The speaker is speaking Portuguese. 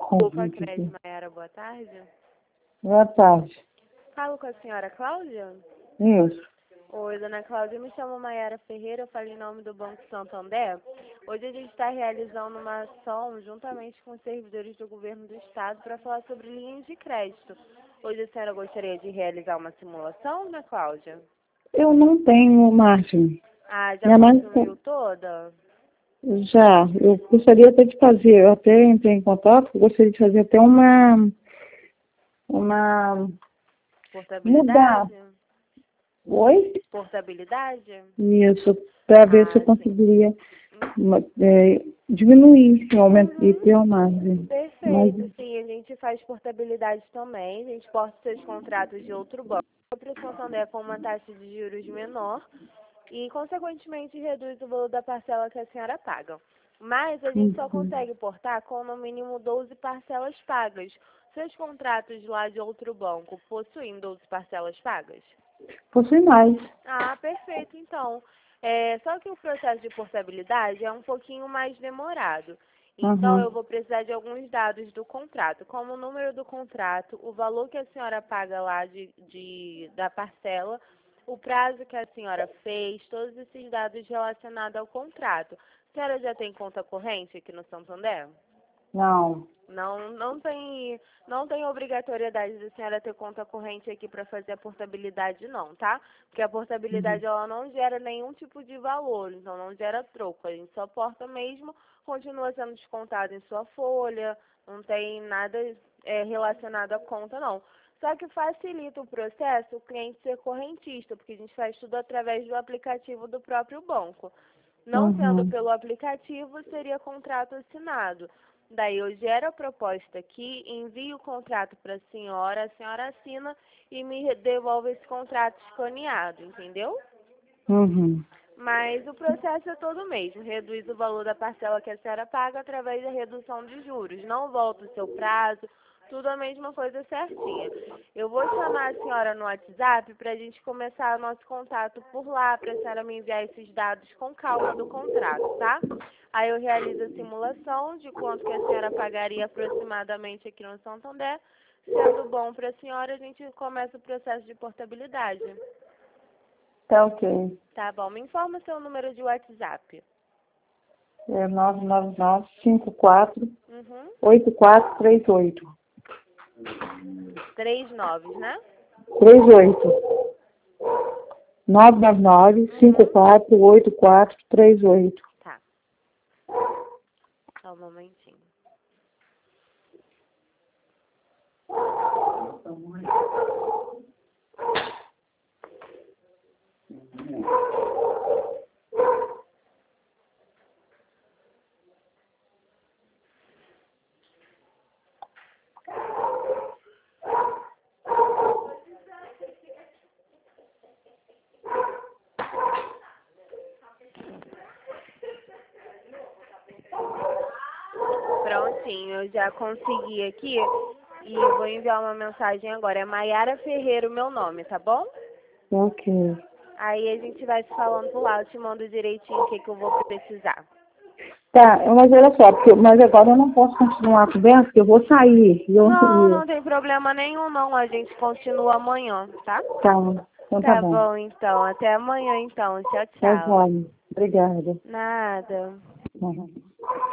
Opa, Cred, Mayara, boa tarde. Boa tarde. Falo com a senhora Cláudia? Isso. Oi, dona Cláudia, eu me chamo Mayara Ferreira, eu falo em nome do Banco Santander. Hoje a gente está realizando uma ação juntamente com os servidores do governo do estado para falar sobre linhas de crédito. Hoje a senhora gostaria de realizar uma simulação, dona Cláudia? Eu não tenho margem. Ah, já Minha mãe consumiu toda? já. Eu gostaria até de fazer, eu até entrei em contato, eu gostaria de fazer até uma mudar. Portabilidade? Oi? Portabilidade? Isso, para ver se eu Ah, sim. conseguiria diminuir o aumento e ter uma margem. Mas, Perfeito, sim. A gente faz portabilidade também. A gente porta seus contratos de outro banco para o Santander com uma taxa de juros menor e, consequentemente, reduz o valor da parcela que a senhora paga. Mas a gente só consegue portar com no mínimo 12 parcelas pagas. Seus contratos lá de outro banco possuem 12 parcelas pagas? possui mais. Ah, perfeito, então. Só que o processo de portabilidade é um pouquinho mais demorado. Então, eu Uhum. vou precisar de alguns dados do contrato, como o número do contrato, o valor que a senhora paga lá da parcela, o prazo que a senhora fez, todos esses dados relacionados ao contrato. A senhora já tem conta corrente aqui no Santander? Não. Não tem obrigatoriedade da senhora ter conta corrente aqui para fazer a portabilidade não, tá? Porque a portabilidade ela não gera nenhum tipo de valor, então não gera troco. A gente só porta mesmo, continua sendo descontado em sua folha, não tem nada relacionado à conta não. Só que facilita o processo o cliente ser correntista, porque a gente faz tudo através do aplicativo do próprio banco. Não sendo Uhum. pelo aplicativo, seria contrato assinado. Daí eu gero a proposta aqui, envio o contrato para a senhora assina e me devolve esse contrato escaneado, entendeu? Uhum. Mas o processo é todo o mesmo, reduz o valor da parcela que a senhora paga através da redução de juros, não volta o seu prazo, tudo a mesma coisa certinha. Eu vou chamar a senhora no WhatsApp para a gente começar o nosso contato por lá, para a senhora me enviar esses dados com calma do contrato, tá? Aí eu realizo a simulação de quanto que a senhora pagaria aproximadamente aqui no Santander. Sendo bom para a senhora, a gente começa o processo de portabilidade. Tá ok. Tá bom, me informa o seu número de WhatsApp. É 99954 Uhum. 8438. 39, né? 38. 999-548438. Tá, só um momentinho. Prontinho, eu já consegui aqui e vou enviar uma mensagem agora. É Mayara Ferreira o meu nome, tá bom? Ok. Aí a gente vai se falando por lá, eu te mando direitinho o que eu vou precisar. Tá, mas olha só, mas agora eu não posso continuar a conversa, porque eu vou sair. Não, não tem problema nenhum não, a gente continua amanhã, tá? Tá, então tá Tá bom. bom então, até amanhã então, tchau, Tá tchau. bom. Obrigada. Nada. Uhum.